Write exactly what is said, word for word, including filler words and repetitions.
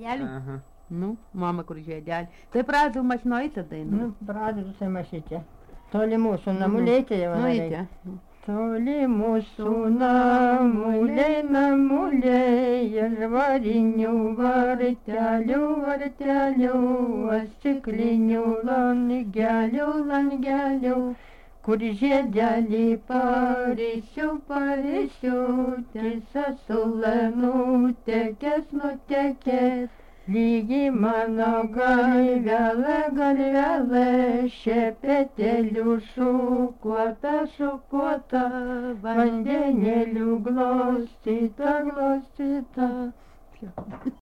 Ага. Nu, mama, kur žiedeli. Tai pradžių mašinoje tada. Nu, pradžių tai mašytė. Toli mūsų namulėtė jau. Nu, įtė. Toli mūsų namuliai, namuliai, ir varinių vartelių, vartelių, stiklinių langelių, langelių, kur žiedelį parisiu, parisiu, tiesa sulenu tekės, nutekės. Lygi mano galvelė, galvelė, šepetėlių šukuota, šukuota, vandenėlių glostyta, glostyta.